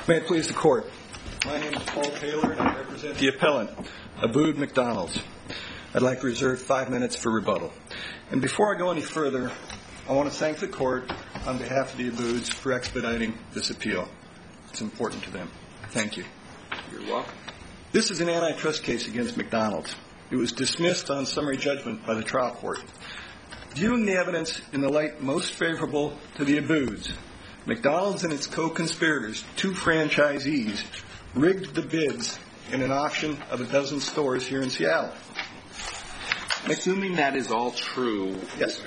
May it please the Court. My name is Paul Taylor, and I represent the appellant, Abood McDonald's. I'd like to reserve 5 minutes for rebuttal. And before I go any further, I want to thank the Court on behalf of the Aboods for expediting this appeal. It's important to them. Thank you. You're welcome. This is an antitrust case against McDonald's. It was dismissed on summary judgment by the trial court. Viewing the evidence in the light most favorable to the Aboods, McDonald's and its co-conspirators, 2 franchisees, rigged the bids in an auction of a dozen stores here in Seattle. Assuming that is all true, yes.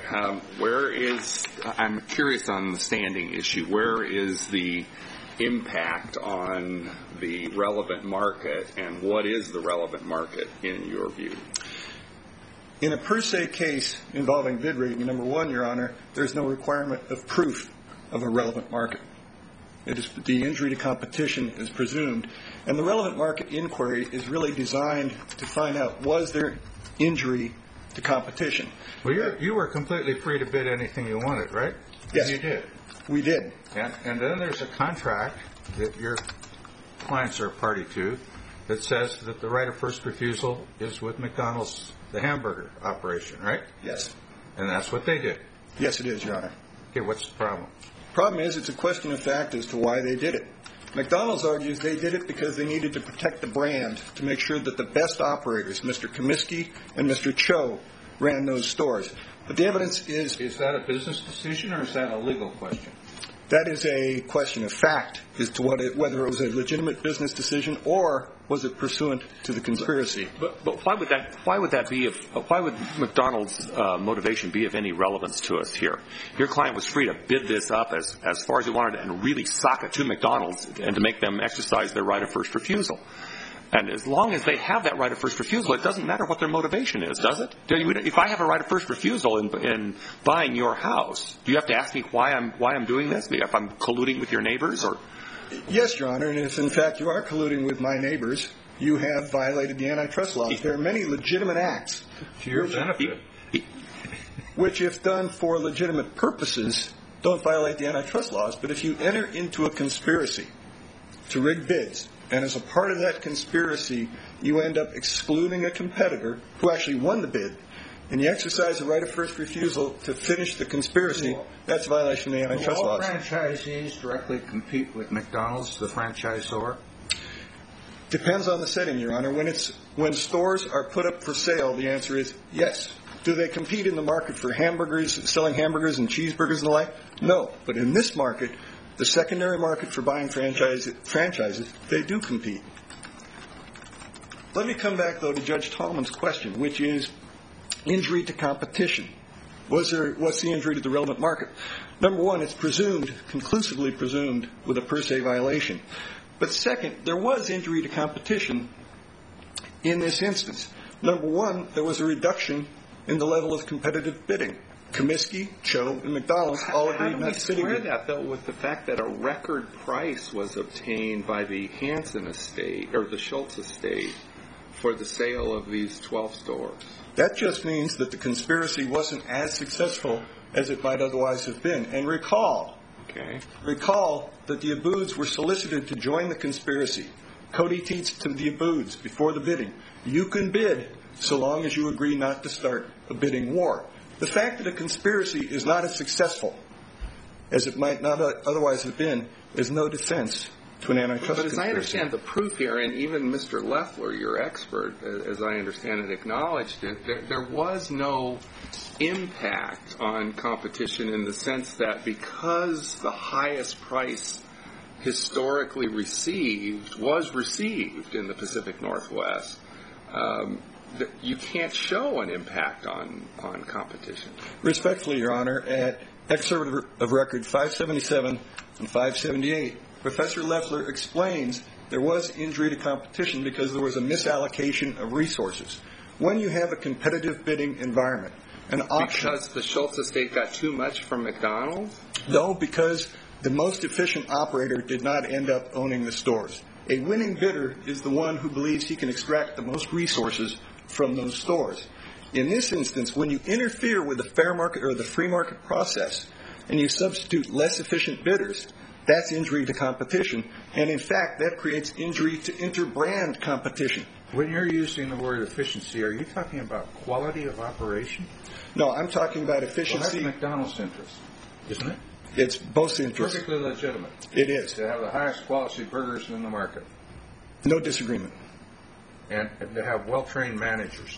I'm curious on the standing issue. Where is the impact on the relevant market, and what is the relevant market in your view? In a per se case involving bid rigging, number one, Your Honor, there's no requirement of proof of a relevant market. It is the injury to competition is presumed, and the relevant market inquiry is really designed to find out, was there injury to competition? Well, you were completely free to bid anything you wanted, right? Yes. You did. We did. And then there's a contract that your clients are a party to that says that the right of first refusal is with McDonald's, the hamburger operation, right? Yes. And that's what they did. Yes, it is, Your Honor. Okay, what's the problem? Problem is, it's a question of fact as to why they did it. McDonald's argues they did it because they needed to protect the brand to make sure that the best operators, Mr. Comiskey and Mr. Cho, ran those stores. But the evidence is... Is that a business decision or is that a legal question? That is a question of fact as to whether it was a legitimate business decision or was it pursuant to the conspiracy. But why would McDonald's motivation be of any relevance to us here? Your client was free to bid this up as far as he wanted and really sock it to McDonald's and to make them exercise their right of first refusal. And as long as they have that right of first refusal, it doesn't matter what their motivation is, does it? If I have a right of first refusal in buying your house, do you have to ask me why I'm doing this? If I'm colluding with your neighbors, or? Yes, Your Honor, and if in fact you are colluding with my neighbors, you have violated the antitrust laws. There are many legitimate acts to your benefit, which, if done for legitimate purposes, don't violate the antitrust laws. But if you enter into a conspiracy to rig bids, and as a part of that conspiracy, you end up excluding a competitor who actually won the bid, and you exercise the right of first refusal to finish the conspiracy, that's a violation of the antitrust laws. Do all franchisees directly compete with McDonald's, the franchisor? Depends on the setting, Your Honor. When stores are put up for sale, the answer is yes. Do they compete in the market for hamburgers, selling hamburgers and cheeseburgers and the like? No. But in this market, the secondary market for buying franchises, they do compete. Let me come back, though, to Judge Tallman's question, which is injury to competition. What's the injury to the relevant market? Number one, it's conclusively presumed with a per se violation. But second, there was injury to competition in this instance. Number one, there was a reduction in the level of competitive bidding. Comiskey, Cho, and McDonald's all agreed not to sit How do we square that, though, with the fact that a record price was obtained by the Hansen estate, or the Schultz estate, for the sale of these 12 stores? That just means that the conspiracy wasn't as successful as it might otherwise have been. And recall that the Aboods were solicited to join the conspiracy. Cody teats to the Aboods before the bidding, you can bid so long as you agree not to start a bidding war. The fact that a conspiracy is not as successful as it might not otherwise have been is no defense to an antitrust conspiracy. But as I understand the proof here, and even Mr. Loeffler, your expert, as I understand it, acknowledged it, there was no impact on competition in the sense that because the highest price historically was received in the Pacific Northwest, you can't show an impact on competition. Respectfully, Your Honor, at Excerpt of Record 577 and 578, Professor Loeffler explains there was injury to competition because there was a misallocation of resources. When you have a competitive bidding environment, an auction... Because the Schultz estate got too much from McDonald's? No, because the most efficient operator did not end up owning the stores. A winning bidder is the one who believes he can extract the most resources from those stores. In this instance, when you interfere with the fair market or the free market process and you substitute less efficient bidders, That's injury to competition. And in fact, that creates injury to interbrand competition. When you're using the word efficiency, are you talking about quality of operation? No, I'm talking about Well, efficiency. that's McDonald's interest, isn't it? It's both interests. Perfectly legitimate It is. to have the highest quality burgers in the market No disagreement. and to have well-trained managers.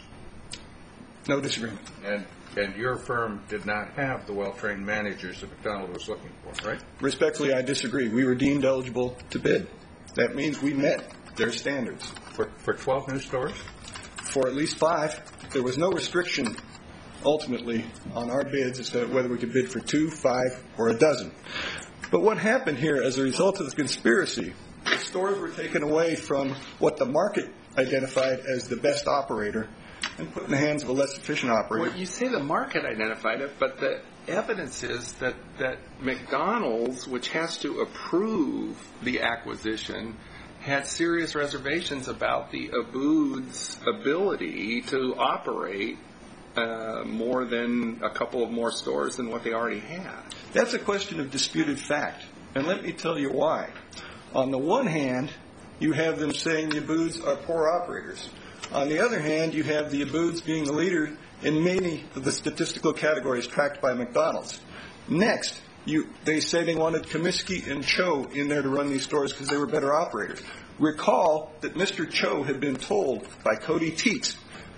No disagreement. And your firm did not have the well-trained managers that McDonald's was looking for, right? Respectfully, I disagree. We were deemed eligible to bid. That means we met their standards. For 12 new stores? For at least 5, there was no restriction ultimately on our bids as to whether we could bid for 2, 5, or a dozen. But what happened here as a result of the conspiracy, the stores were taken away from what the market identified as the best operator and put in the hands of a less efficient operator. Well, you say the market identified it, but the evidence is that McDonald's, which has to approve the acquisition, had serious reservations about the Abood's ability to operate more than a couple of more stores than what they already had. That's a question of disputed fact, and let me tell you why. On the one hand, you have them saying the Aboods are poor operators. On the other hand, you have the Aboods being the leader in many of the statistical categories tracked by McDonald's. Next, they say they wanted Comiskey and Cho in there to run these stores because they were better operators. Recall that Mr. Cho had been told by Cody Teets,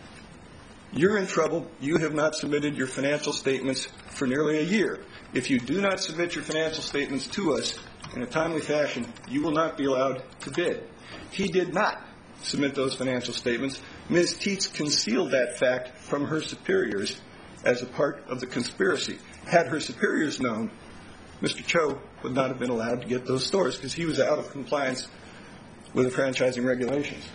"You're in trouble. You have not submitted your financial statements for nearly a year. If you do not submit your financial statements to us in a timely fashion, you will not be allowed to bid." He did not submit those financial statements. Ms. Teets concealed that fact from her superiors as a part of the conspiracy. Had her superiors known, Mr. Cho would not have been allowed to get those stores because he was out of compliance with the franchising regulations.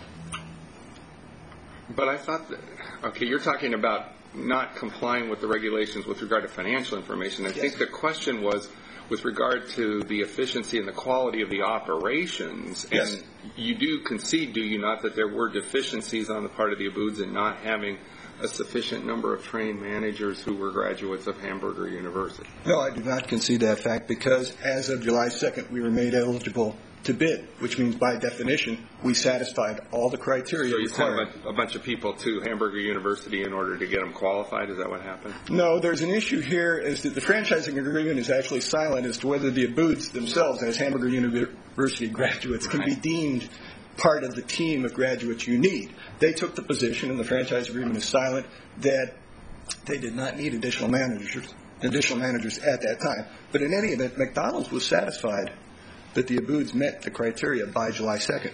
But I thought that, okay, you're talking about not complying with the regulations with regard to financial information. I think the question was with regard to the efficiency and the quality of the operations. Yes. And you do concede, do you not, that there were deficiencies on the part of the Aboods in not having a sufficient number of trained managers who were graduates of Hamburger University? No, I do not concede that fact because as of July 2nd, we were made eligible to bid, which means by definition, we satisfied all the criteria So you required. sent a bunch of people to Hamburger University in order to get them qualified? Is that what happened? No, there's an issue here is that the franchising agreement is actually silent as to whether the Aboods themselves, as Hamburger University graduates, can be deemed part of the team of graduates you need. They took the position, and the franchise agreement is silent, that they did not need additional managers at that time. But in any event, McDonald's was satisfied that the Aboods met the criteria by July 2nd.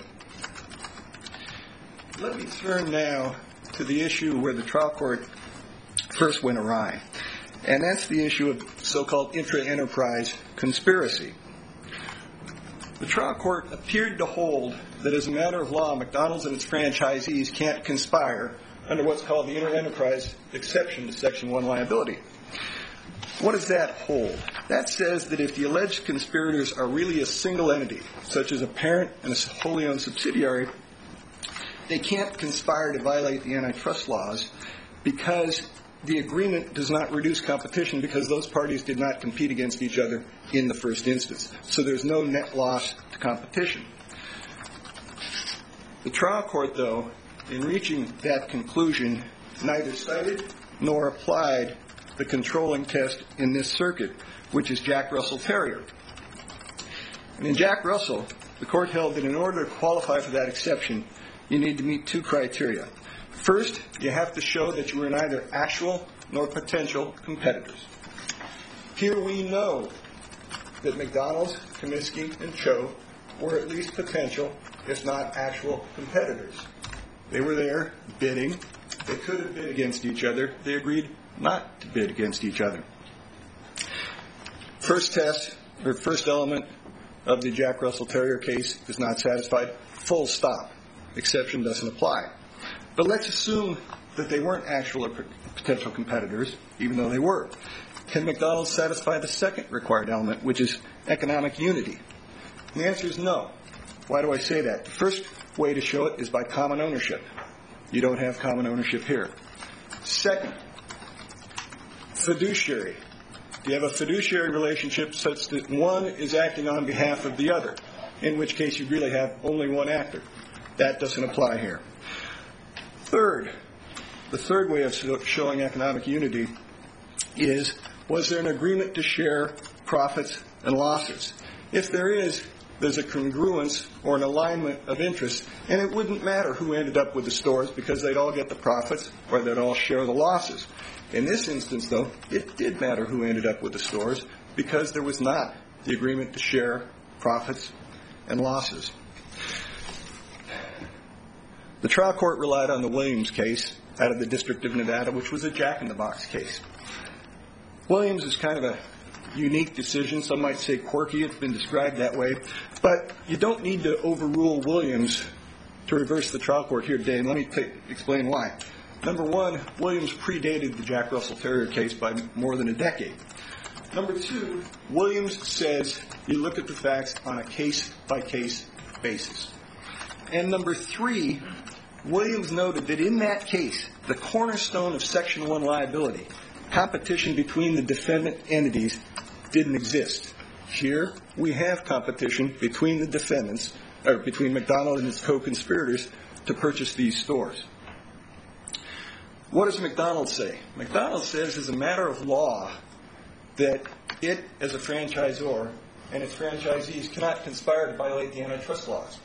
Let me turn now to the issue where the trial court first went awry, and that's the issue of so-called intra-enterprise conspiracy. The trial court appeared to hold that as a matter of law, McDonald's and its franchisees can't conspire under what's called the inter-enterprise exception to Section 1 liability. What does that hold? That says that if the alleged conspirators are really a single entity, such as a parent and a wholly owned subsidiary, they can't conspire to violate the antitrust laws because the agreement does not reduce competition because those parties did not compete against each other in the first instance. So there's no net loss to competition. The trial court, though, in reaching that conclusion, neither cited nor applied the controlling test in this circuit, which is Jack Russell Terrier. And in Jack Russell, the court held that in order to qualify for that exception, you need to meet 2 criteria. First, you have to show that you were neither actual nor potential competitors. Here we know that McDonald's, Comiskey, and Cho were at least potential, if not actual, competitors. They were there bidding. They could have bid against each other. They agreed not to bid against each other. First element of the Jack Russell Terrier case is not satisfied. Full stop. Exception doesn't apply. But let's assume that they weren't actual or potential competitors, even though they were. Can McDonald's satisfy the second required element, which is economic unity? And the answer is no. Why do I say that? The first way to show it is by common ownership. You don't have common ownership here. Second, fiduciary. you have a fiduciary relationship such that one is acting on behalf of the other, in which case you really have only one actor. That doesn't apply here. Third, the third way of showing economic unity is, was there an agreement to share profits and losses? If there is, there's a congruence or an alignment of interests, and it wouldn't matter who ended up with the stores because they'd all get the profits or they'd all share the losses. In this instance, though, it did matter who ended up with the stores because there was not the agreement to share profits and losses. The trial court relied on the Williams case out of the District of Nevada, which was a jack-in-the-box case. Williams is kind of a unique decision. Some might say quirky. It's been described that way. But you don't need to overrule Williams to reverse the trial court here today, and let me explain why. Number one, Williams predated the Jack Russell Terrier case by more than a decade. Number two, Williams says you look at the facts on a case-by-case basis. And number three, Williams noted that in that case, the cornerstone of Section 1 liability, competition between the defendant entities, didn't exist. Here, we have competition between the defendants, or between McDonald and its co-conspirators to purchase these stores. What does McDonald say? McDonald says, as a matter of law, that it, as a franchisor, and its franchisees cannot conspire to violate the antitrust laws.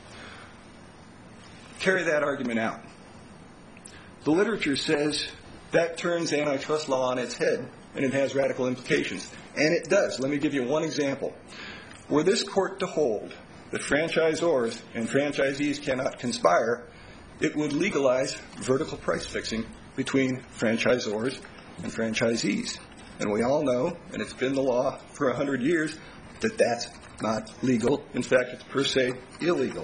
Carry that argument out. The literature says that turns antitrust law on its head, and it has radical implications. And it does. Let me give you one example. Were this court to hold that franchisors and franchisees cannot conspire, it would legalize vertical price fixing between franchisors and franchisees. And we all know, and it's been the law for 100 years, that that's not legal. In fact, it's per se illegal.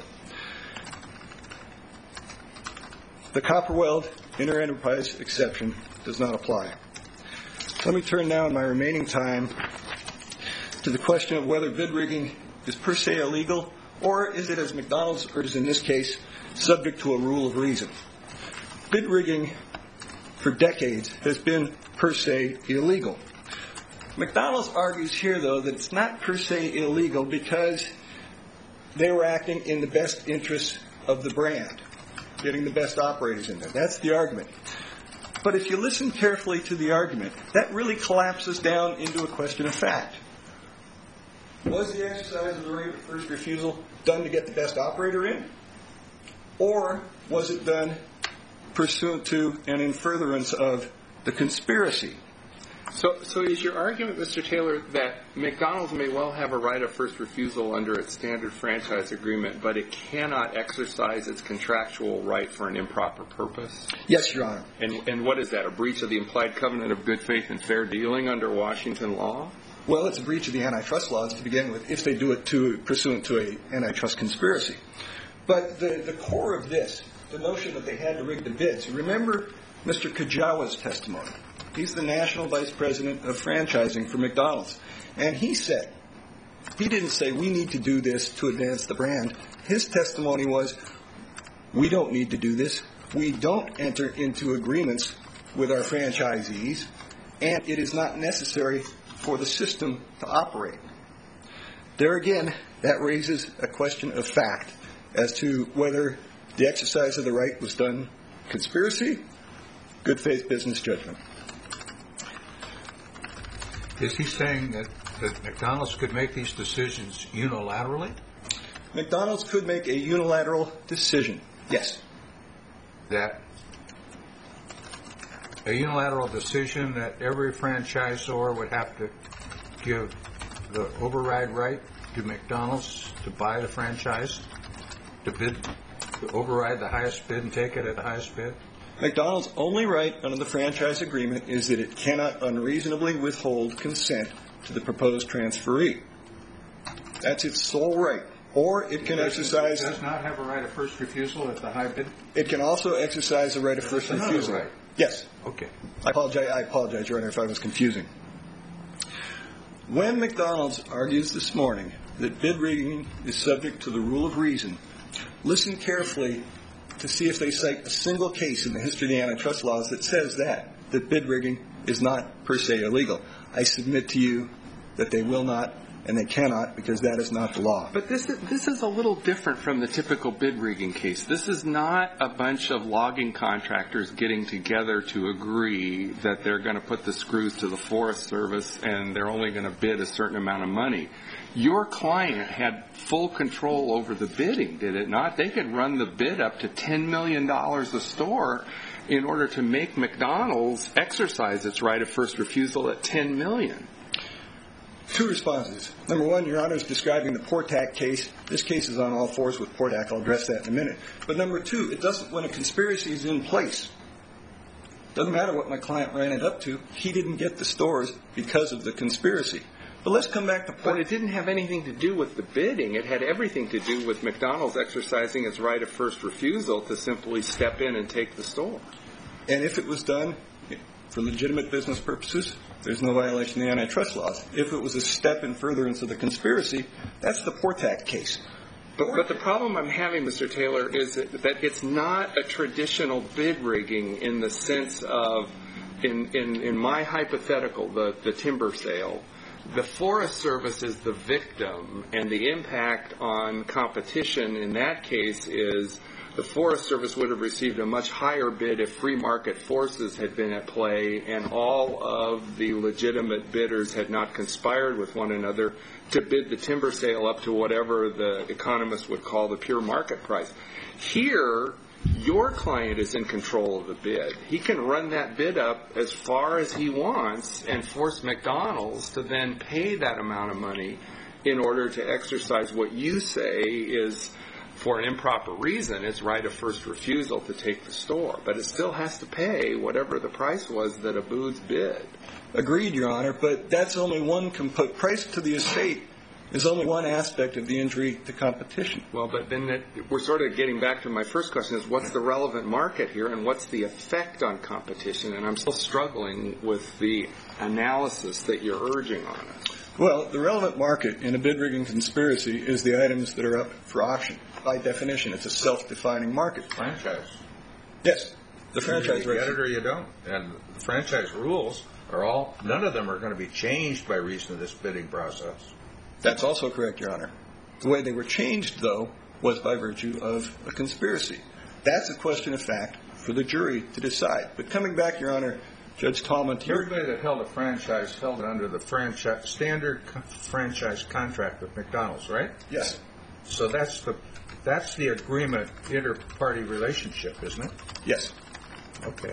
The Copperweld inter-enterprise exception does not apply. Let me turn now in my remaining time to the question of whether bid rigging is per se illegal, or is it, as McDonald's urges in this case, subject to a rule of reason. Bid rigging for decades has been per se illegal. McDonald's argues here, though, that it's not per se illegal because they were acting in the best interests of the brand, getting the best operators in there. That's the argument. But if you listen carefully to the argument, that really collapses down into a question of fact. Was the exercise of the right of first refusal done to get the best operator in? Or was it done pursuant to and in furtherance of the conspiracy? So is your argument, Mr. Taylor, that McDonald's may well have a right of first refusal under its standard franchise agreement, but it cannot exercise its contractual right for an improper purpose? Yes, Your Honor. And what is that, a breach of the implied covenant of good faith and fair dealing under Washington law? Well, it's a breach of the antitrust laws to begin with, if they do it pursuant to an antitrust conspiracy. But the core of this, the notion that they had to rig the bids, remember Mr. Kajawa's testimony. He's the national vice president of franchising for McDonald's. And he didn't say we need to do this to advance the brand. His testimony was, we don't need to do this. We don't enter into agreements with our franchisees, and it is not necessary for the system to operate. There again, that raises a question of fact as to whether the exercise of the right was done conspiracy, good faith business judgment. Is he saying that McDonald's could make these decisions unilaterally? McDonald's could make a unilateral decision, yes. That a unilateral decision that every franchisor would have to give the override right to McDonald's to buy the franchise, to override the highest bid and take it at the highest bid? McDonald's only right under the franchise agreement is that it cannot unreasonably withhold consent to the proposed transferee. That's its sole right. Or it can exercise... It does not have a right of first refusal at the high bid? It can also exercise a right of first refusal. Right. Yes. Okay. I apologize, Your Honor, if I was confusing. When McDonald's argues this morning that bid rigging is subject to the rule of reason, listen carefully to see if they cite a single case in the history of the antitrust laws that says that bid rigging is not per se illegal. I submit to you that they will not and they cannot, because that is not the law. But this is a little different from the typical bid rigging case. This is not a bunch of logging contractors getting together to agree that they're going to put the screws to the Forest Service and they're only going to bid a certain amount of money. Your client had full control over the bidding, did it not? They could run the bid up to $10 million a store in order to make McDonald's exercise its right of first refusal at $10 million. Two responses. Number one, Your Honor is describing the Portac case. This case is on all fours with Portac. I'll address that in a minute. But number two, it doesn't, when a conspiracy is in place, doesn't matter what my client ran it up to, he didn't get the stores because of the conspiracy. But let's come back to Portac. But it didn't have anything to do with the bidding. It had everything to do with McDonald's exercising its right of first refusal to simply step in and take the store. And if it was done for legitimate business purposes, there's no violation of the antitrust laws. If it was a step in furtherance of the conspiracy, that's the Portac case. But the problem I'm having, Mr. Taylor, is that it's not a traditional bid rigging in the sense of, in my hypothetical, the timber sale, the Forest Service is the victim, and the impact on competition in that case is the Forest Service would have received a much higher bid if free market forces had been at play and all of the legitimate bidders had not conspired with one another to bid the timber sale up to whatever the economists would call the pure market price. Here, your client is in control of the bid. He can run that bid up as far as he wants and force McDonald's to then pay that amount of money in order to exercise what you say is, for an improper reason, its right of first refusal to take the store. But it still has to pay whatever the price was that Abood's bid. Agreed, Your Honor, but that's only one price to the estate is only one aspect of the injury to competition. Well, but then we're sort of getting back to my first question, is what's the relevant market here and what's the effect on competition? And I'm still struggling with the analysis that you're urging on us. Well, the relevant market in a bid rigging conspiracy is the items that are up for auction. By definition, it's a self-defining market. Franchise. Yes, the franchise You rights. get it or you don't. And the franchise rules are all, none of them are going to be changed by reason of this bidding process. That's also correct, Your Honor. The way they were changed, though, was by virtue of a conspiracy. That's a question of fact for the jury to decide. But coming back, Your Honor, Judge Tallman, Everybody that held a franchise held it under the standard franchise contract with McDonald's, right? Yes. So that's the agreement, inter-party relationship, isn't it? Yes. Okay.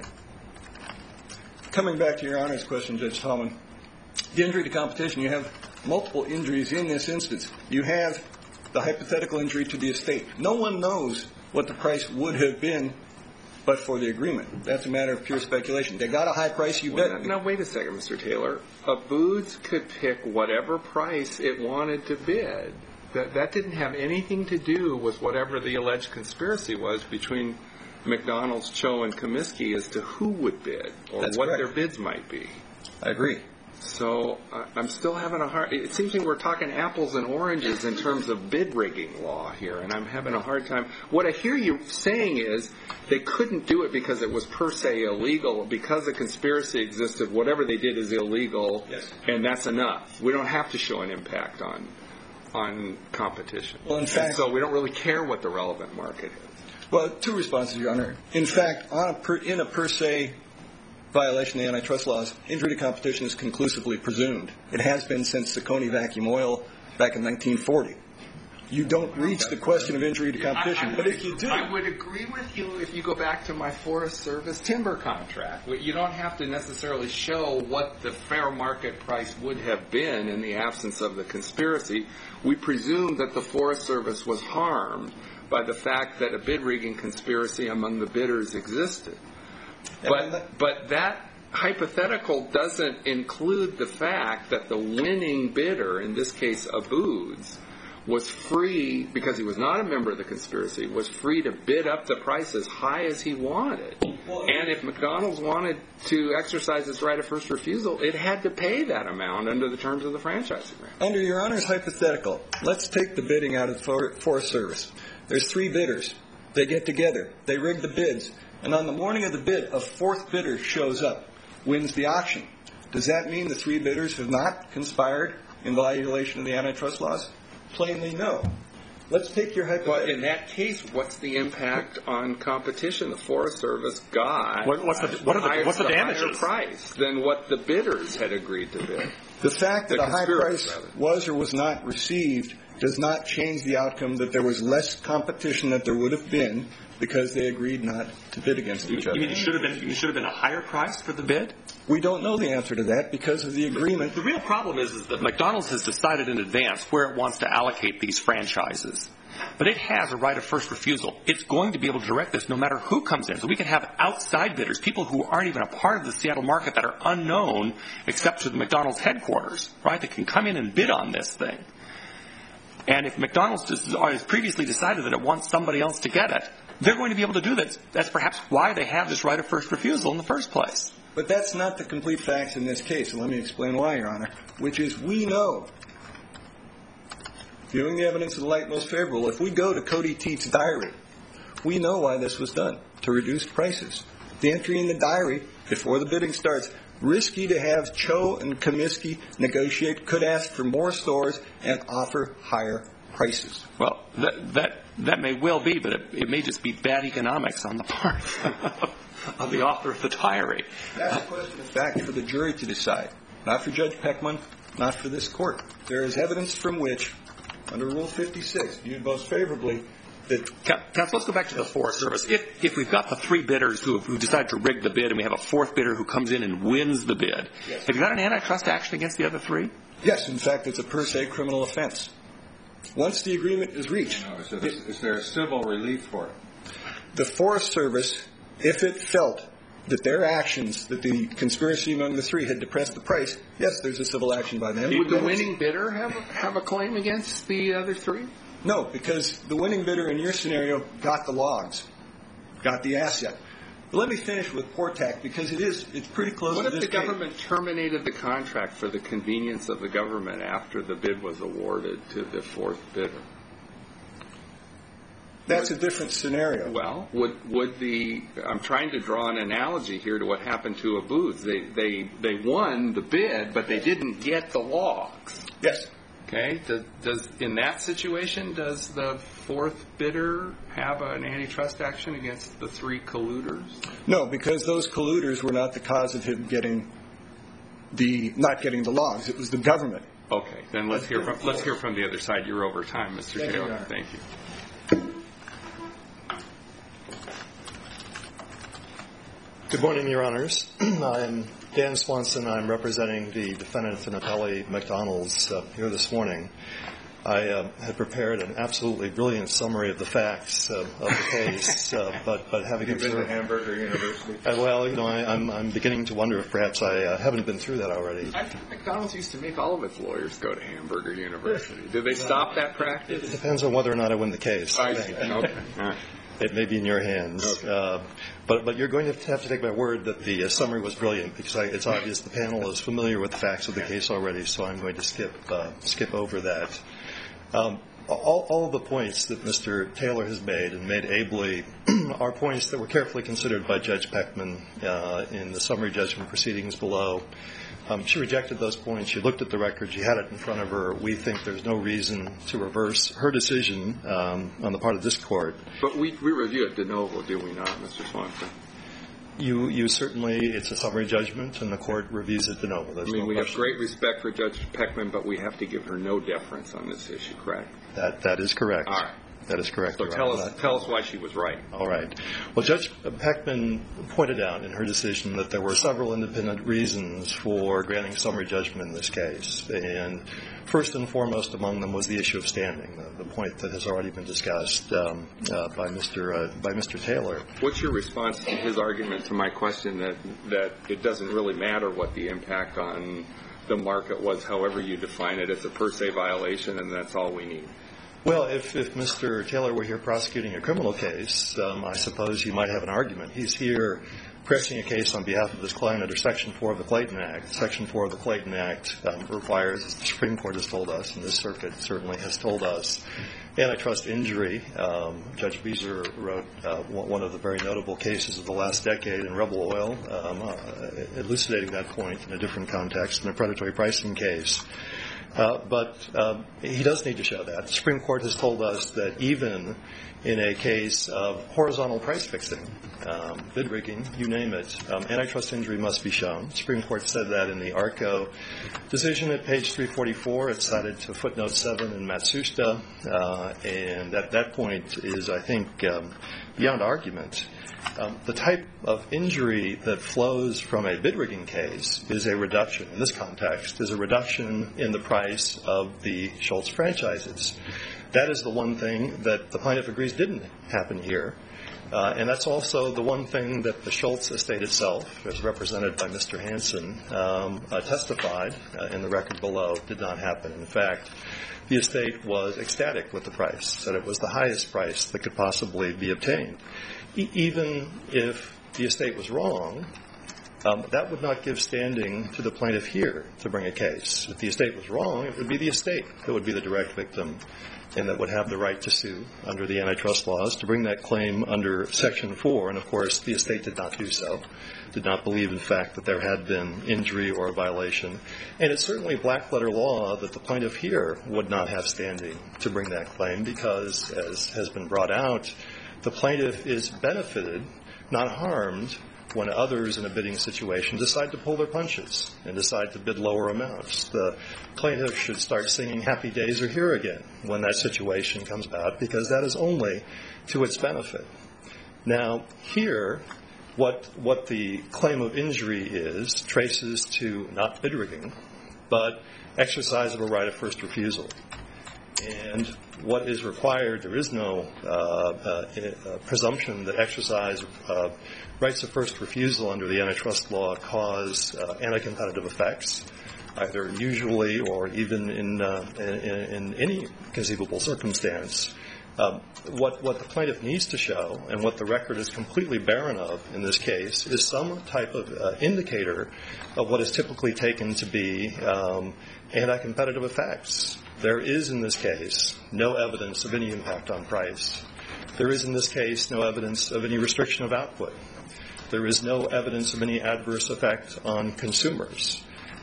Coming back to Your Honor's question, Judge Tallman, the injury to competition, you have multiple injuries in this instance. You have the hypothetical injury to the estate. No one knows what the price would have been but for the agreement. That's a matter of pure speculation. They got a high price, you bet. Now, wait a second, Mr. Taylor. Abood's could pick whatever price it wanted to bid. That didn't have anything to do with whatever the alleged conspiracy was between McDonald's, Cho, and Comiskey as to who would bid or That's what correct. their bids might be. I agree. So I'm still having a hard... It seems like we're talking apples and oranges in terms of bid rigging law here, and I'm having a hard time. What I hear you saying is they couldn't do it because it was per se illegal. Because a conspiracy existed, whatever they did is illegal, Yes. and that's enough. We don't have to show an impact on competition. Well, in fact... So we don't really care what the relevant market is. Well, two responses, Your Honor. In fact, in a per se violation of the antitrust laws, injury to competition is conclusively presumed. It has been since Saucony Vacuum Oil back in 1940. You don't reach the question of injury to competition, but if you do... I would agree with you if you go back to my Forest Service timber contract. You don't have to necessarily show what the fair market price would have been in the absence of the conspiracy. We presume that the Forest Service was harmed by the fact that a bid rigging conspiracy among the bidders existed. But that hypothetical doesn't include the fact that the winning bidder, in this case Abood's, was free, because he was not a member of the conspiracy, was free to bid up the price as high as he wanted. And if McDonald's wanted to exercise its right of first refusal, it had to pay that amount under the terms of the franchise agreement. Under Your Honor's hypothetical, let's take the bidding out of the Forest Service. There's three bidders. They get together. They rig the bids. And on the morning of the bid, a fourth bidder shows up, wins the auction. Does that mean the three bidders have not conspired in violation of the antitrust laws? Plainly, no. Let's take your hypothetical. But in that case, what's the impact on competition? The Forest Service got What's the damages? higher price than what the bidders had agreed to bid. The fact that The a high conspirators, price rather. was or was not received does not change the outcome that there was less competition that there would have been because they agreed not to bid against each other. You mean it should have been a higher price for the bid? We don't know the answer to that because of the agreement. The real problem is that McDonald's has decided in advance where it wants to allocate these franchises. But it has a right of first refusal. It's going to be able to direct this no matter who comes in. So we can have outside bidders, people who aren't even a part of the Seattle market that are unknown except to the McDonald's headquarters, right? That can come in and bid on this thing. And if McDonald's has previously decided that it wants somebody else to get it, they're going to be able to do that. That's perhaps why they have this right of first refusal in the first place. But that's not the complete facts in this case, and let me explain why, Your Honor, which is we know, viewing the evidence in the light most favorable, if we go to Cody Teet's diary, we know why this was done, to reduce prices. The entry in the diary, before the bidding starts, risky to have Cho and Comiskey negotiate, could ask for more stores and offer higher prices. Well, that may well be, but it may just be bad economics on the part of the author of the diary. That's a question of fact for the jury to decide, not for Judge Peckman, not for this court. There is evidence from which, under Rule 56, viewed most favorably, that... Counsel, let's go back to the Forest Service. If we've got the three bidders who decide to rig the bid and we have a fourth bidder who comes in and wins the bid, yes. Have you got an antitrust action against the other three? Yes, in fact, it's a per se criminal offense. Once the agreement is reached... Is there a civil relief for it? The Forest Service, if it felt that their actions, that the conspiracy among the three had depressed the price, yes, there's a civil action by them. Would the winning bidder have a claim against the other three? No, because the winning bidder in your scenario got the logs, got the asset. But let me finish with Portac, because it's pretty close What to if this the government terminated the contract for the convenience of the government after the bid was awarded to the fourth bidder? That's a different scenario. Well, I'm trying to draw an analogy here to what happened to Abood. They won the bid, but they didn't get the logs. Yes. Okay. In that situation, does the fourth bidder have an antitrust action against the three colluders? No, because those colluders were not the cause of him not getting the logs. It was the government. Okay. Then let's hear from the other side. You're over time, Mr. Thank you, Taylor. Your Honor. Thank you. Good morning, Your Honors. I'm Dan Swanson. I'm representing the defendant and appellee McDonald's here this morning. I had prepared an absolutely brilliant summary of the facts of the case, but having You've been to observed... Hamburger University? well, I'm beginning to wonder if perhaps I haven't been through that already. I think McDonald's used to make all of its lawyers go to Hamburger University. Did they stop that It practice? depends on whether or not I win the case. I see. Okay. All right. It may be in your hands. Okay. But you're going to have to take my word that the summary was brilliant, because it's obvious the panel is familiar with the facts of the case already, so I'm going to skip over that. All of the points that Mr. Taylor has made, and made ably, are points that were carefully considered by Judge Peckman in the summary judgment proceedings below. She rejected those points. She looked at the record. She had it in front of her. We think there's no reason to reverse her decision on the part of this court. But we review it de novo, do we not, Mr. Swanson? You certainly, it's a summary judgment, and the court reviews it de novo. There's no we have question. great respect for Judge Peckman, but we have to give her no deference on this issue, correct? That is correct. All right. That is correct. So tell us why she was right. All right. Well, Judge Peckman pointed out in her decision that there were several independent reasons for granting summary judgment in this case. And first and foremost among them was the issue of standing, the point that has already been discussed by Mr. Taylor. What's your response to his argument to my question that it doesn't really matter what the impact on the market was, however you define it? It's a per se violation, and that's all we need. Well, if Mr. Taylor were here prosecuting a criminal case, I suppose he might have an argument. He's here pressing a case on behalf of his client under Section 4 of the Clayton Act. Section 4 of the Clayton Act requires, as the Supreme Court has told us, and this circuit certainly has told us, antitrust injury. Judge Beezer wrote one of the very notable cases of the last decade in Rebel Oil, elucidating that point in a different context in a predatory pricing case. But he does need to show that. The Supreme Court has told us that even in a case of horizontal price fixing, bid rigging, you name it, antitrust injury must be shown. The Supreme Court said that in the ARCO decision at page 344. It's cited to footnote 7 in Matsushita, and at that point is, I think, beyond argument. The type of injury that flows from a bid rigging case is a reduction, in this context, is a reduction in the price of the Schultz franchises. That is the one thing that the plaintiff agrees didn't happen here. And that's also the one thing that the Schultz estate itself, as represented by Mr. Hansen, testified in the record below did not happen. In fact, the estate was ecstatic with the price, said it was the highest price that could possibly be obtained. Even if the estate was wrong, that would not give standing to the plaintiff here to bring a case. If the estate was wrong, it would be the estate that would be the direct victim and that would have the right to sue under the antitrust laws to bring that claim under Section 4. And, of course, the estate did not do so, did not believe, in fact, that there had been injury or a violation. And it's certainly black-letter law that the plaintiff here would not have standing to bring that claim because, as has been brought out, the plaintiff is benefited, not harmed, when others in a bidding situation decide to pull their punches and decide to bid lower amounts. The plaintiff should start singing Happy Days Are Here Again when that situation comes about, because that is only to its benefit. Now, here, what the claim of injury is traces to not bid rigging, but exercise of a right of first refusal. And what is required, there is no presumption that exercise rights of first refusal under the antitrust law cause anti-competitive effects, either usually or even in any conceivable circumstance. What the plaintiff needs to show, and what the record is completely barren of in this case, is some type of indicator of what is typically taken to be anti-competitive effects. There is, in this case, no evidence of any impact on price. There is, in this case, no evidence of any restriction of output. There is no evidence of any adverse effect on consumers.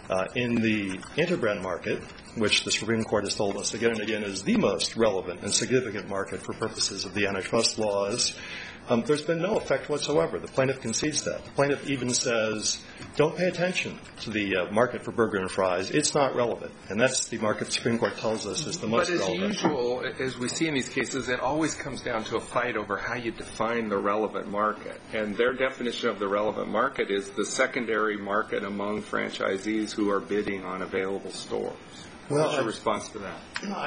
In the interbrand market, which the Supreme Court has told us again and again is the most relevant and significant market for purposes of the antitrust laws, there's been no effect whatsoever. The plaintiff concedes that. The plaintiff even says, don't pay attention to the market for burger and fries. It's not relevant. And that's the market the Supreme Court tells us is the most relevant. But as usual, as we see in these cases, it always comes down to a fight over how you define the relevant market. And their definition of the relevant market is the secondary market among franchisees who are bidding on available stores. What's your response to that?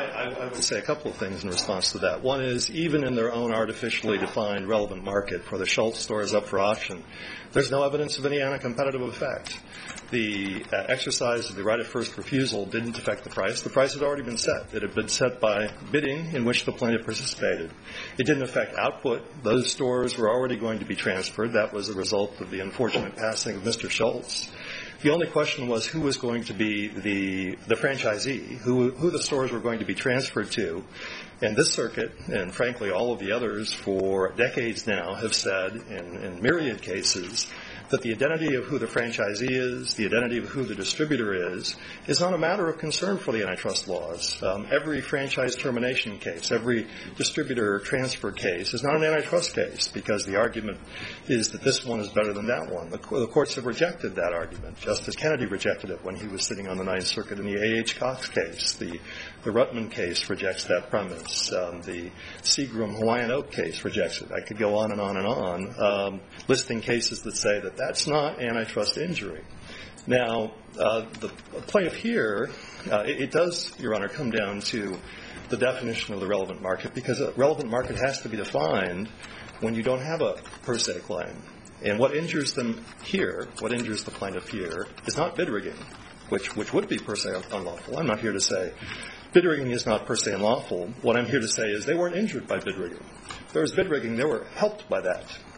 I would say a couple of things in response to that. One is, even in their own artificially defined relevant market for the Schultz stores up for auction, there's no evidence of any anti-competitive effect. The exercise of the right of first refusal didn't affect the price. The price had already been set. It had been set by bidding in which the plaintiff participated. It didn't affect output. Those stores were already going to be transferred. That was the result of the unfortunate passing of Mr. Schultz. The only question was who was going to be the franchisee, who the stores were going to be transferred to. And this circuit, and frankly all of the others for decades now, have said in myriad cases that the identity of who the franchisee is, the identity of who the distributor is not a matter of concern for the antitrust laws. Every franchise termination case, every distributor transfer case is not an antitrust case because the argument is that this one is better than that one. The courts have rejected that argument. Justice Kennedy rejected it when he was sitting on the Ninth Circuit in the A.H. Cox case. The Ruttman case rejects that premise. The Seagram Hawaiian Oak case rejects it. I could go on and on and on, listing cases that say that that's not antitrust injury. Now, the plaintiff here, it does, Your Honor, come down to the definition of the relevant market, because a relevant market has to be defined when you don't have a per se claim. And what injures them here, what injures the plaintiff here, is not bid rigging, which would be per se unlawful. I'm not here to say bid rigging is not per se unlawful. What I'm here to say is they weren't injured by bid rigging. If there was bid rigging, they were helped by that.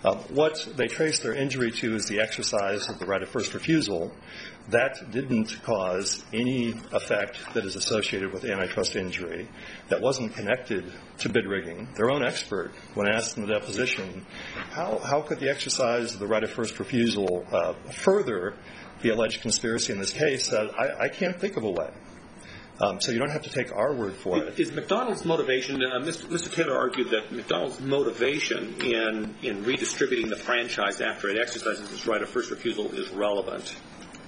What they trace their injury to is the exercise of the right of first refusal. That didn't cause any effect that is associated with antitrust injury. That wasn't connected to bid rigging. Their own expert, when asked in the deposition, how could the exercise of the right of first refusal further the alleged conspiracy in this case, said, I can't think of a way. So you don't have to take our word for it. Is McDonald's motivation, Mr. Taylor argued that McDonald's motivation in redistributing the franchise after it exercises its right of first refusal is relevant.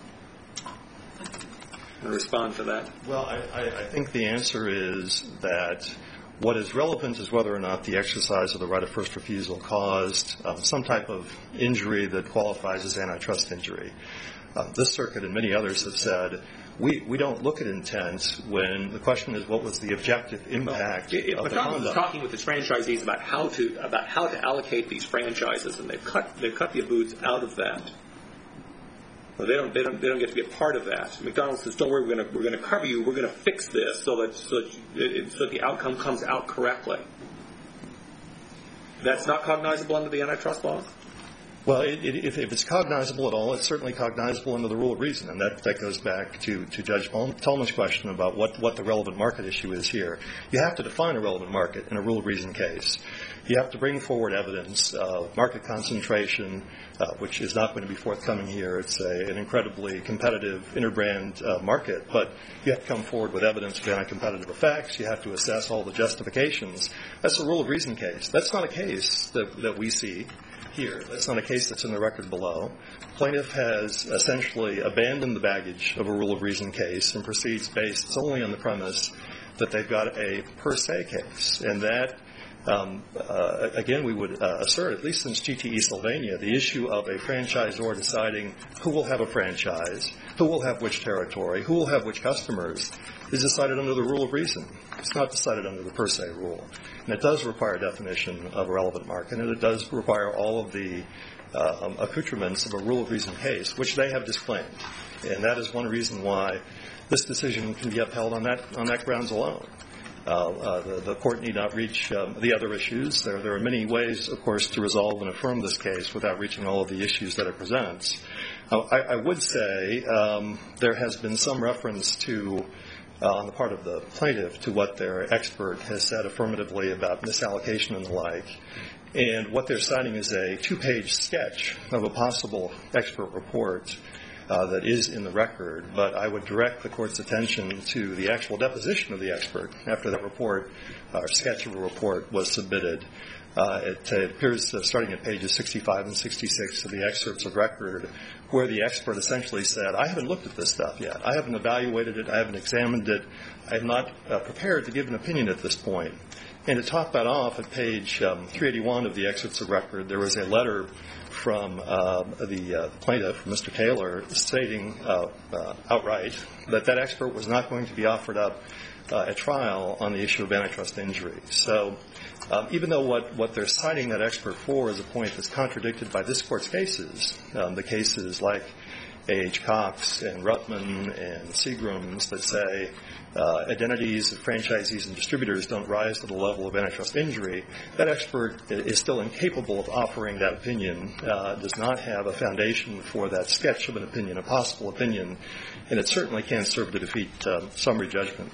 And respond to that? Well, I think the answer is that what is relevant is whether or not the exercise of the right of first refusal caused some type of injury that qualifies as antitrust injury. This circuit and many others have said we don't look at intent when the question is what was the objective impact of the conduct. McDonald's is talking with its franchisees about how to allocate these franchises, and they've cut the abodes out of that. Well, they don't get to be a part of that. McDonald's says, "Don't worry, we're going to cover you. We're going to fix this so that the outcome comes out correctly." That's not cognizable under the antitrust laws? Well, if it's cognizable at all, it's certainly cognizable under the rule of reason, and that goes back to Judge Tolman's question about what the relevant market issue is here. You have to define a relevant market in a rule of reason case. You have to bring forward evidence of market concentration, which is not going to be forthcoming here. It's an incredibly competitive interbrand market, but you have to come forward with evidence of anti-competitive effects. You have to assess all the justifications. That's a rule of reason case. That's not a case that we see here. That's not a case that's in the record below. Plaintiff has essentially abandoned the baggage of a rule of reason case and proceeds based solely on the premise that they've got a per se case. And that, again, we would assert, at least since GTE Sylvania, the issue of a franchisor deciding who will have a franchise, who will have which territory, who will have which customers, is decided under the rule of reason. It's not decided under the per se rule. And it does require a definition of a relevant market, and it does require all of the accoutrements of a rule of reason case, which they have disclaimed. And that is one reason why this decision can be upheld on that grounds alone. The court need not reach the other issues. There are many ways, of course, to resolve and affirm this case without reaching all of the issues that it presents. I would say there has been some reference to, on the part of the plaintiff, to what their expert has said affirmatively about misallocation and the like. And what they're citing is a 2-page sketch of a possible expert report that is in the record, but I would direct the court's attention to the actual deposition of the expert after that report, or sketch of a report, was submitted. It appears starting at pages 65 and 66 of the excerpts of record, where the expert essentially said, I haven't looked at this stuff yet. I haven't evaluated it. I haven't examined it. I'm not prepared to give an opinion at this point. And to top that off, at page 381 of the excerpts of record, there was a letter from the plaintiff, Mr. Taylor, stating outright that expert was not going to be offered up at trial on the issue of antitrust injury. So even though what they're citing that expert for is a point that's contradicted by this Court's cases, the cases like A.H. Cox and Ruttman and Seagrams that say identities of franchisees and distributors don't rise to the level of antitrust injury, that expert is still incapable of offering that opinion, does not have a foundation for that sketch of an opinion, a possible opinion, and it certainly can't serve to defeat summary judgment.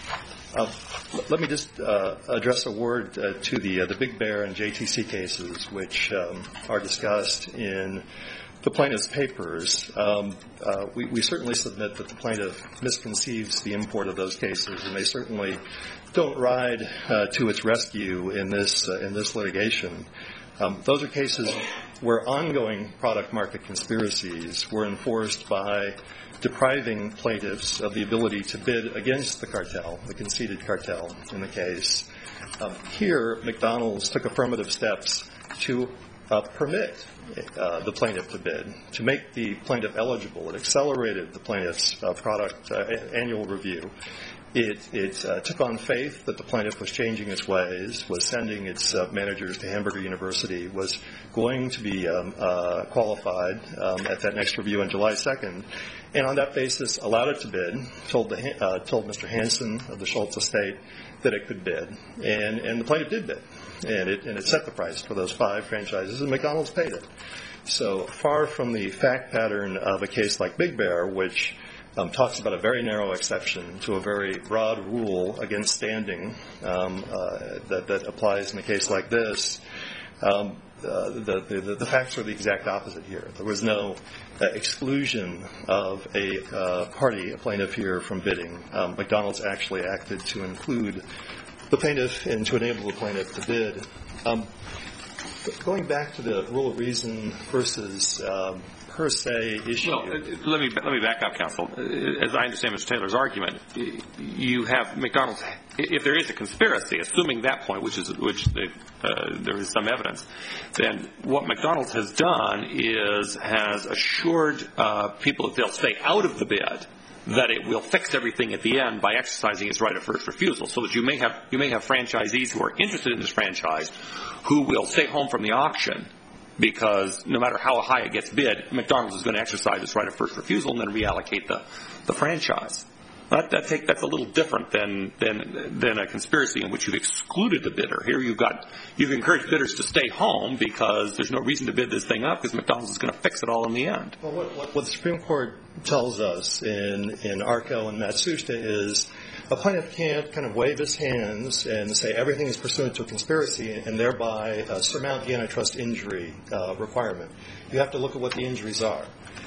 Let me just address a word to the Big Bear and JTC cases, which are discussed in the plaintiff's papers. We certainly submit that the plaintiff misconceives the import of those cases, and they certainly don't ride to its rescue in this litigation. Those are cases where ongoing product market conspiracies were enforced by depriving plaintiffs of the ability to bid against the cartel, the conceded cartel in the case. Here, McDonald's took affirmative steps to permit the plaintiff to bid, to make the plaintiff eligible. It accelerated the plaintiff's product annual review. It took on faith that the plaintiff was changing its ways, was sending its managers to Hamburger University, was going to be qualified at that next review on July 2nd, and on that basis allowed it to bid, told Mr. Hansen of the Schultz estate that it could bid, and the plaintiff did bid, and it set the price for those 5 franchises, and McDonald's paid it. So far from the fact pattern of a case like Big Bear, which talks about a very narrow exception to a very broad rule against standing that applies in a case like this, the facts are the exact opposite here. There was no exclusion of a party, a plaintiff here, from bidding. McDonald's actually acted to include the plaintiff and to enable the plaintiff to bid. Going back to the rule of reason versus per se issue. Well, let me back up, counsel. As I understand Mr. Taylor's argument, you have McDonald's. If there is a conspiracy, assuming that point, which there is some evidence, then what McDonald's has done is has assured people that they'll stay out of the bid, that it will fix everything at the end by exercising its right of first refusal, so that you may have franchisees who are interested in this franchise who will stay home from the auction because no matter how high it gets bid, McDonald's is going to exercise its right of first refusal and then reallocate the franchise. That's a little different than a conspiracy in which you've excluded the bidder. Here you've encouraged bidders to stay home because there's no reason to bid this thing up because McDonald's is going to fix it all in the end. Well, what the Supreme Court tells us in Arco and Matsushita is a plaintiff can't kind of wave his hands and say everything is pursuant to a conspiracy and thereby surmount the antitrust injury requirement. You have to look at what the injuries are.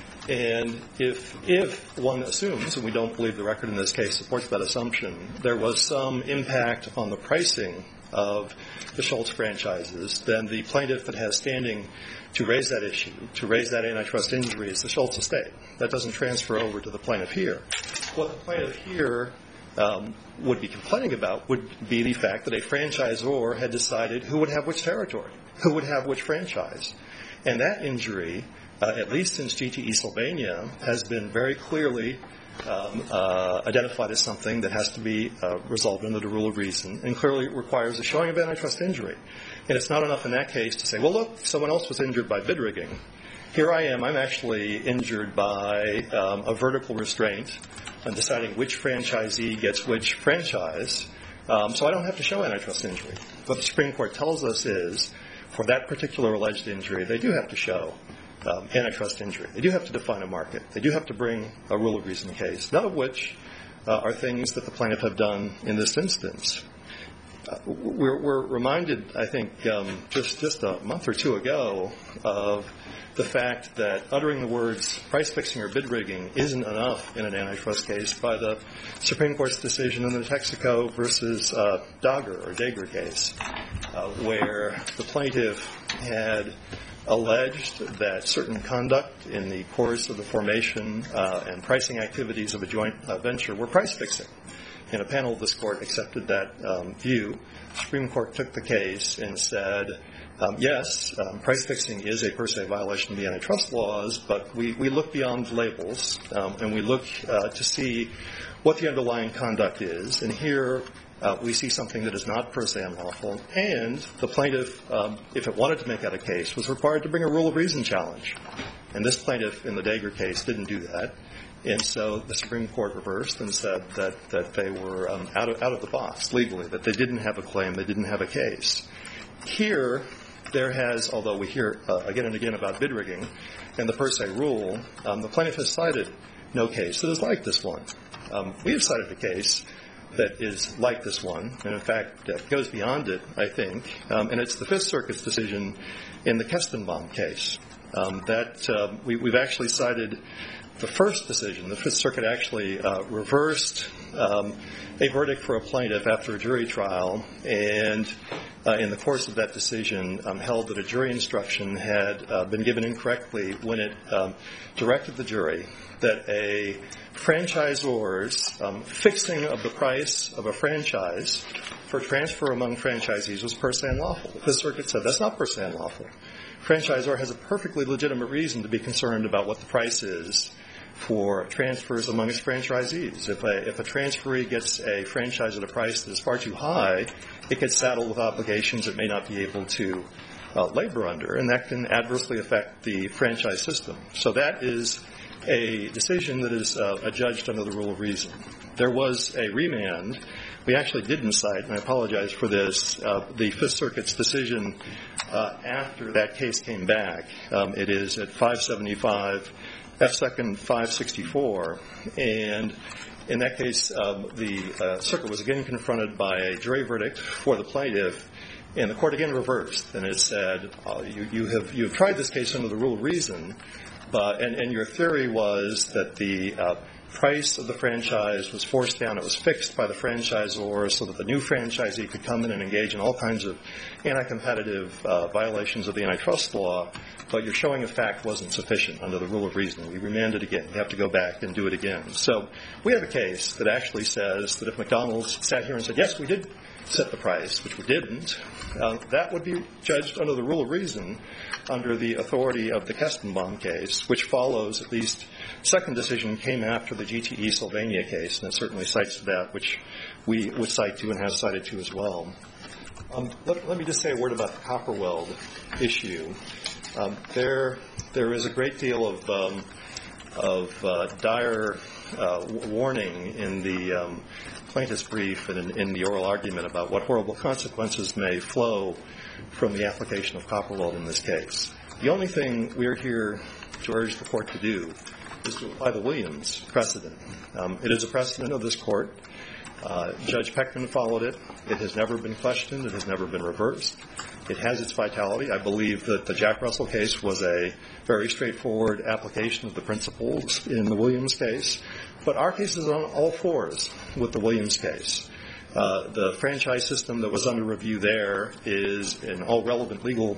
And if one assumes, and we don't believe the record in this case supports that assumption, there was some impact on the pricing of the Schultz franchises, then the plaintiff that has standing to raise that issue, to raise that antitrust injury, is the Schultz estate. That doesn't transfer over to the plaintiff here. What the plaintiff here would be complaining about would be the fact that a franchisor had decided who would have which territory, who would have which franchise. And that injury, at least since GTE Sylvania, has been very clearly identified as something that has to be resolved under the rule of reason and clearly requires a showing of antitrust injury. And it's not enough in that case to say, well, look, someone else was injured by bid rigging. Here I am. I'm actually injured by a vertical restraint on deciding which franchisee gets which franchise, so I don't have to show antitrust injury. What the Supreme Court tells us is, for that particular alleged injury, they do have to show antitrust injury. They do have to define a market. They do have to bring a rule of reason case, none of which are things that the plaintiff have done in this instance. We're reminded, I think, just a month or two ago of the fact that uttering the words price fixing or bid rigging isn't enough in an antitrust case by the Supreme Court's decision in the Texaco versus Dager case, where the plaintiff had alleged that certain conduct in the course of the formation and pricing activities of a joint venture were price fixing. And a panel of this court accepted that view. The Supreme Court took the case and said, yes, price fixing is a per se violation of the antitrust laws, but we look beyond the labels and we look to see what the underlying conduct is. And here we see something that is not per se unlawful. And the plaintiff, if it wanted to make out a case, was required to bring a rule of reason challenge. And this plaintiff in the Dager case didn't do that. And so the Supreme Court reversed and said that they were out of the box legally, that they didn't have a claim, they didn't have a case. Here, there has, although we hear again and again about bid rigging and the per se rule, the plaintiff has cited no case that is like this one. We have cited a case that is like this one, and in fact goes beyond it, I think, and it's the Fifth Circuit's decision in the Kestenbaum case. We've actually cited the first decision. The Fifth Circuit actually reversed a verdict for a plaintiff after a jury trial, and in the course of that decision held that a jury instruction had been given incorrectly when it directed the jury that a franchisor's fixing of the price of a franchise for transfer among franchisees was per se unlawful. The Fifth Circuit said that's not per se unlawful. Franchisor has a perfectly legitimate reason to be concerned about what the price is for transfers among its franchisees. If a transferee gets a franchise at a price that is far too high, it gets saddled with obligations it may not be able to labor under, and that can adversely affect the franchise system. So that is a decision that is adjudged under the rule of reason. There was a remand. We actually didn't cite, and I apologize for this, the Fifth Circuit's decision after that case came back. It is at 575 F. 2nd 564, and in that case, the circuit was again confronted by a jury verdict for the plaintiff, and the court again reversed, and it said, you have tried this case under the rule of reason, and your theory was that the price of the franchise was forced down. It was fixed by the franchisor so that the new franchisee could come in and engage in all kinds of anti-competitive violations of the antitrust law, but your showing of fact wasn't sufficient under the rule of reason. We remanded again. You have to go back and do it again. So we have a case that actually says that if McDonald's sat here and said, yes, we did set the price, which we didn't, that would be judged under the rule of reason under the authority of the Kestenbaum case, which follows at least second decision came after the GTE Sylvania case, and it certainly cites that, which we would cite to and have cited to as well. Let me just say a word about the Copperweld issue. There is a great deal of dire warning in the plaintiff's brief and in the oral argument about what horrible consequences may flow from the application of Copperweld in this case. The only thing we're here to urge the court to do is to apply the Williams precedent. It is a precedent of this court. Judge Peckman followed it. It has never been questioned. It has never been reversed. It has its vitality. I believe that the Jack Russell case was a very straightforward application of the principles in the Williams case. But our case is on all fours with the Williams case. The franchise system that was under review there is, in all relevant legal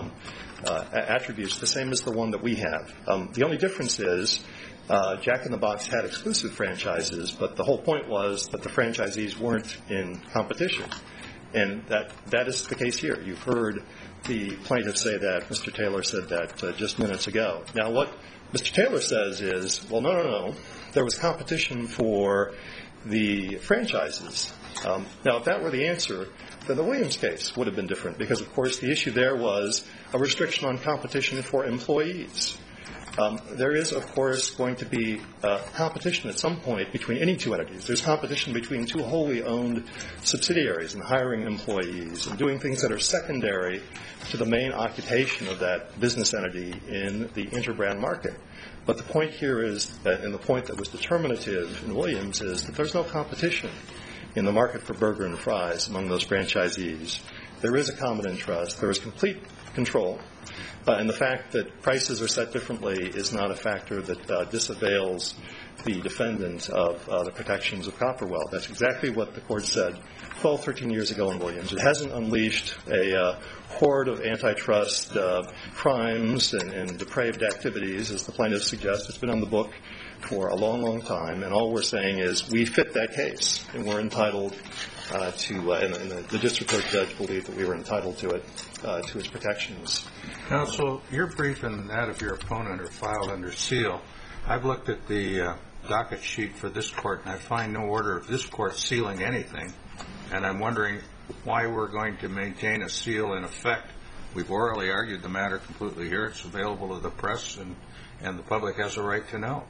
attributes, the same as the one that we have. The only difference is Jack in the Box had exclusive franchises, but the whole point was that the franchisees weren't in competition. And that is the case here. You've heard the plaintiff say that. Mr. Taylor said that just minutes ago. Now, what Mr. Taylor says is, well, no. There was competition for the franchises. Now, if that were the answer, then the Williams case would have been different because, of course, the issue there was a restriction on competition for employees. There is, of course, going to be competition at some point between any two entities. There's competition between two wholly owned subsidiaries and hiring employees and doing things that are secondary to the main occupation of that business entity in the interbrand market. But the point here is, and the point that was determinative in Williams, is that there's no competition in the market for burger and fries among those franchisees. There is a common interest. There is complete control. And the fact that prices are set differently is not a factor that disavails the defendant of the protections of Copperweld. That's exactly what the court said 12, 13 years ago in Williams. It hasn't unleashed a horde of antitrust crimes and depraved activities, as the plaintiff suggests. It's been on the book for a long, long time. And all we're saying is we fit that case, and we're entitled to, and the district court judge believed that we were entitled to it, to its protections. Counsel, your brief and that of your opponent are filed under seal. I've looked at the docket sheet for this court, and I find no order of this court sealing anything. And I'm wondering why we're going to maintain a seal in effect. We've orally argued the matter completely here. It's available to the press, and the public has a right to know.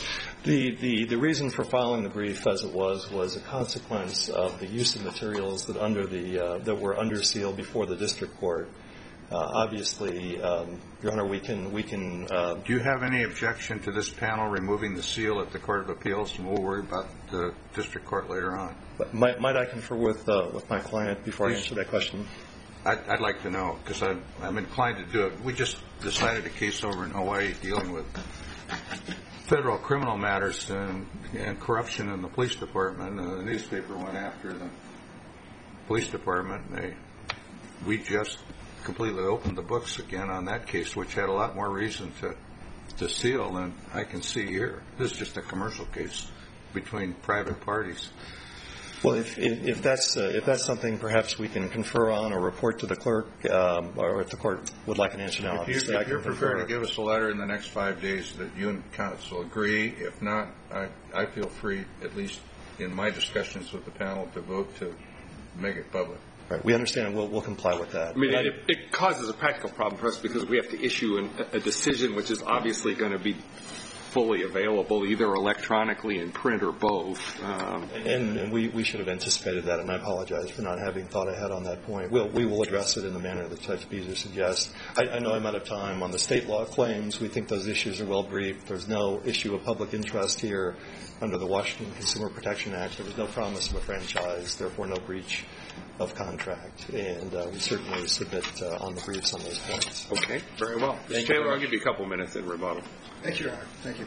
The reason for filing the brief as it was a consequence of the use of materials that that were under seal before the district court. Obviously, Your Honor, we can. Do you have any objection to this panel removing the seal at the Court of Appeals, and we'll worry about the district court later on? Might I confer with my client before I answer that question? I'd like to know, because I'm inclined to do it. We just decided a case over in Hawaii dealing with federal criminal matters and corruption in the police department. The newspaper went after the police department. We just completely opened the books again on that case, which had a lot more reason to seal than I can see here. This is just a commercial case between private parties. Well, if that's something perhaps we can confer on or report to the clerk, or if the court would like an answer now. If you're prepared to give us a letter in the next 5 days that you and counsel agree, if not, I feel free, at least in my discussions with the panel, to vote to make it public. Right. We understand, and we'll comply with that. I mean, it causes a practical problem for us because we have to issue a decision which is obviously going to be fully available, either electronically in print or both. And we should have anticipated that, and I apologize for not having thought ahead on that point. We will address it in the manner that Judge Beezer suggests. I know I'm out of time. On the state law claims, we think those issues are well briefed. There's no issue of public interest here under the Washington Consumer Protection Act. There was no promise of a franchise, therefore no breach of contract. And we certainly submit on the briefs on those points. Okay, very well. Mr. Taylor, I'll give you a couple minutes in rebuttal. Thank you, Your Honor. Thank you.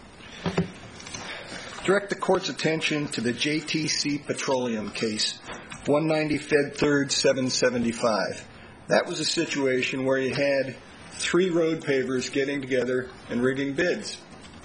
Direct the court's attention to the JTC Petroleum case, 190 Fed 3rd 775. That was a situation where you had 3 road pavers getting together and rigging bids.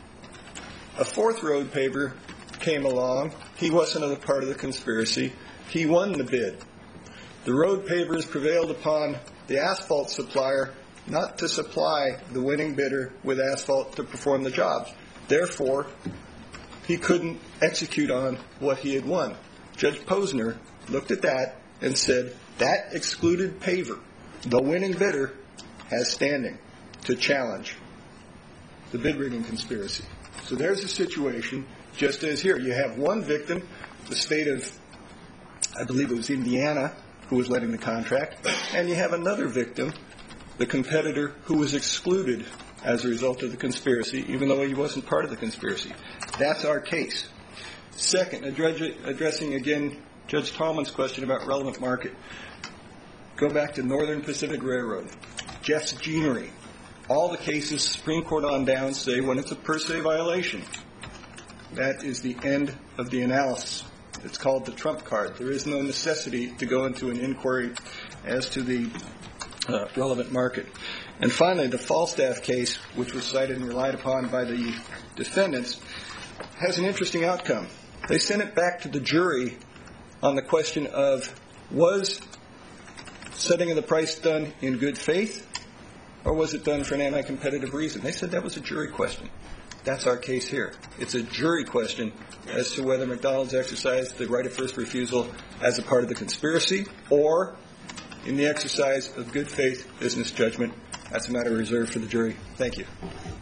A 4th road paver came along. He wasn't a part of the conspiracy. He won the bid. The road pavers prevailed upon the asphalt supplier not to supply the winning bidder with asphalt to perform the jobs. Therefore, he couldn't execute on what he had won. Judge Posner looked at that and said, that excluded paver, the winning bidder, has standing to challenge the bid rigging conspiracy. So there's a situation, just as here. You have one victim, the state of, I believe it was Indiana, who was letting the contract, and you have another victim, the competitor, who was excluded as a result of the conspiracy, even though he wasn't part of the conspiracy. That's our case. Second, addressing again Judge Tallman's question about relevant market. Go back to Northern Pacific Railroad, Jeff's Jeanery. All the cases, Supreme Court on down, say when it's a per se violation, that is the end of the analysis. It's called the trump card. There is no necessity to go into an inquiry as to the relevant market. And finally, the Falstaff case, which was cited and relied upon by the defendants, has an interesting outcome. They sent it back to the jury on the question of, was setting of the price done in good faith, or was it done for an anti-competitive reason? They said that was a jury question. That's our case here. It's a jury question as to whether McDonald's exercised the right of first refusal as a part of the conspiracy or in the exercise of good faith business judgment. That's a matter reserved for the jury. Thank you.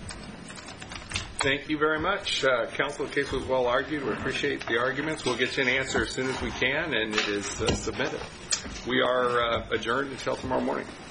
Thank you very much. Counsel, the case was well argued. We appreciate the arguments. We'll get you an answer as soon as we can, and it is submitted. We are adjourned until tomorrow morning.